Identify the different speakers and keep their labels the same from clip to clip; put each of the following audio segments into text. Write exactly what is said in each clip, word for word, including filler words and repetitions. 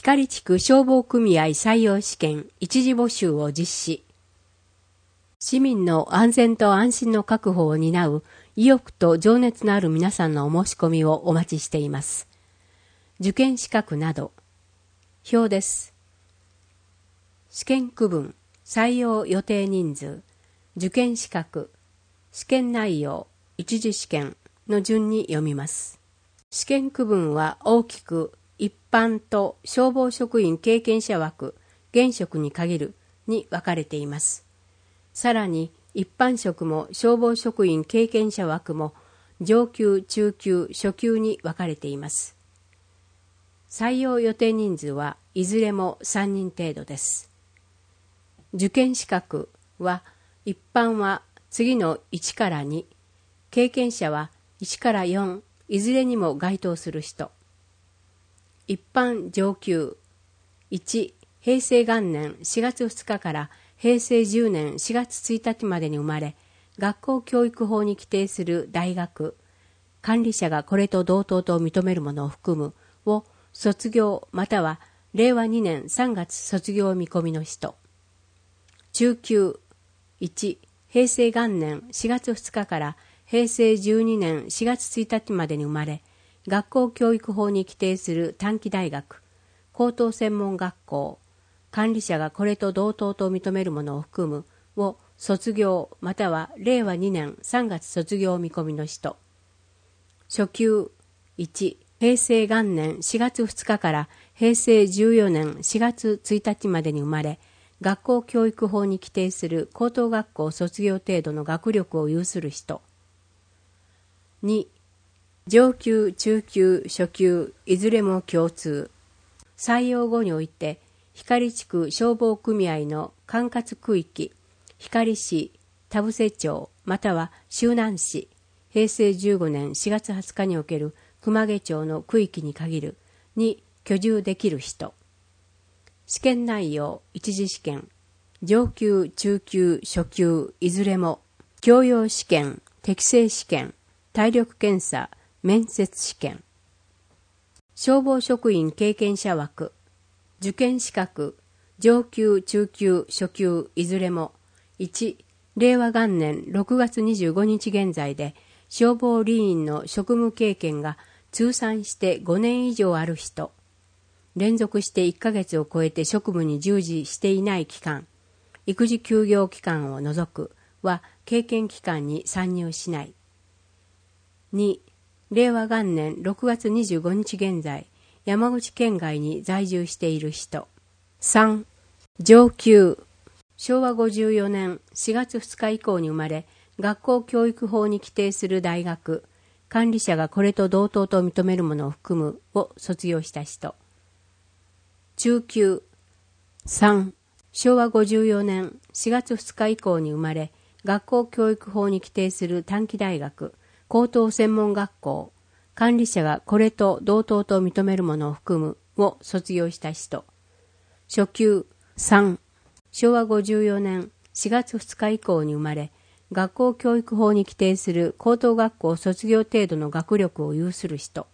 Speaker 1: 光地区消防組合採用試験一次募集を実施。市民の安全と安心の確保を担う意欲と情熱のある皆さんのお申し込みをお待ちしています。受験資格など。表です。試験区分、採用予定人数、受験資格、試験内容、一次試験の順に読みます。試験区分は大きく一般と消防職員経験者枠、現職に限るに分かれています。さらに一般職も消防職員経験者枠も上級、中級、初級に分かれています。採用予定人数はいずれもさんにん程度です。受験資格は一般は次のいちからに、経験者はいちからよん、いずれにも該当する人。一般上級いち、平成元年しがつふつかから平成じゅうねんしがつついたちまでに生まれ、学校教育法に規定する大学、管理者がこれと同等と認めるものを含むを卒業またはれいわにねんさんがつ卒業見込みの人。中級いち、平成元年しがつふつかから平成じゅうにねんしがつついたちまでに生まれ、学校教育法に規定する短期大学、高等専門学校、管理者がこれと同等と認めるものを含むを卒業またはれいわにねんさんがつ卒業見込みの人。初級いち、平成元年しがつふつかから平成じゅうよねんしがつついたちまでに生まれ、学校教育法に規定する高等学校卒業程度の学力を有する人。に、上級、中級、初級、いずれも共通。採用後において、光地区消防組合の管轄区域、光市、田伏町、または周南市、平成じゅうごねんしがつはつかにおける熊毛町の区域に限るに居住できる人。試験内容、一次試験、上級、中級、初級、いずれも、教養試験、適正試験、体力検査、面接試験。消防職員経験者枠、受験資格、上級、中級、初級、いずれも、いち、れいわ元年ろくがつにじゅうごにち現在で、消防理員の職務経験が通算してごねん以上ある人。連続していっかげつを超えて職務に従事していない期間、育児休業期間を除くは経験期間に参入しない。に、れいわ元年ろくがつにじゅうごにち現在、山口県外に在住している人。さん、上級、しょうわごじゅうよねんしがつふつか以降に生まれ、学校教育法に規定する大学、管理者がこれと同等と認めるものを含むを卒業した人。中級さん、しょうわごじゅうよねんしがつふつか以降に生まれ、学校教育法に規定する短期大学、高等専門学校、管理者がこれと同等と認めるものを含むを卒業した人。初級さん、しょうわごじゅうよねんしがつふつか以降に生まれ、学校教育法に規定する高等学校卒業程度の学力を有する人。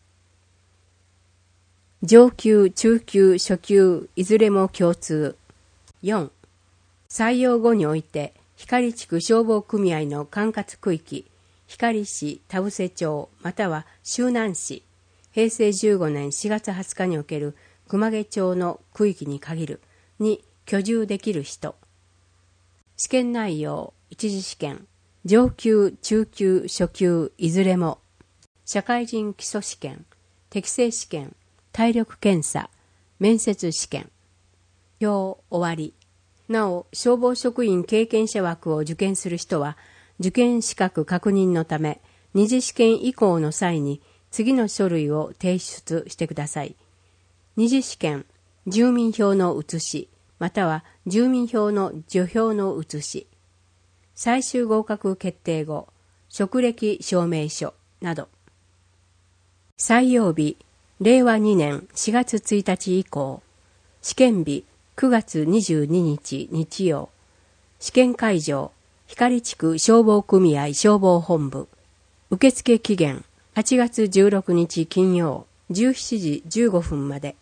Speaker 1: 上級、中級、初級、いずれも共通。よん、採用後において、光地区消防組合の管轄区域、光市、田伏町、または周南市、平成じゅうごねんしがつはつかにおける熊毛町の区域に限るに居住できる人。試験内容、一次試験、上級、中級、初級、いずれも、社会人基礎試験、適正試験、体力検査、面接試験。表終わり。なお、消防職員経験者枠を受験する人は、受験資格確認のため、二次試験以降の際に次の書類を提出してください。二次試験、住民票の写し、または住民票の除票の写し。最終合格決定後、職歴証明書など。採用日、れいわにねんしがつついたち以降。試験日、くがつにじゅうににち日曜。試験会場、光地区消防組合消防本部。受付期限、はちがつじゅうろくにち金曜、じゅうしちじじゅうごふんまで。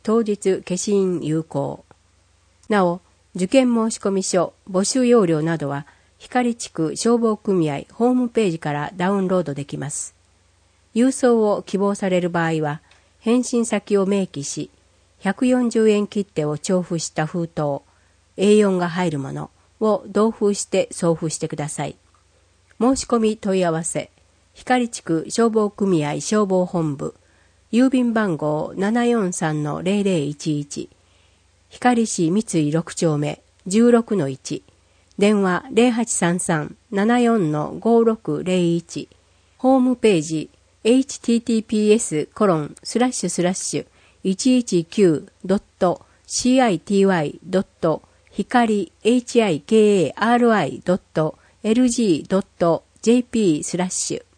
Speaker 1: 当日消印有効。なお、受験申込書、募集要領などは、光地区消防組合ホームページからダウンロードできます。郵送を希望される場合は、返信先を明記し、ひゃくよんじゅうえん切手を調布した封筒、エーよん が入るものを同封して送付してください。申し込み問い合わせ、光地区消防組合消防本部、郵便番号 ななよんさんのゼロゼロいちいち、光市三井ろく丁目 じゅうろくのいち、電話 ゼロはちさんさん ななよんのごろくゼロいち、ホームページ エイチティーティーピーエスコロンスラッシュスラッシュいちいちきゅうドットシーアイティーワイドット光 エイチアイケーエーアールアイドットエルジードットジェーピー スラッシュ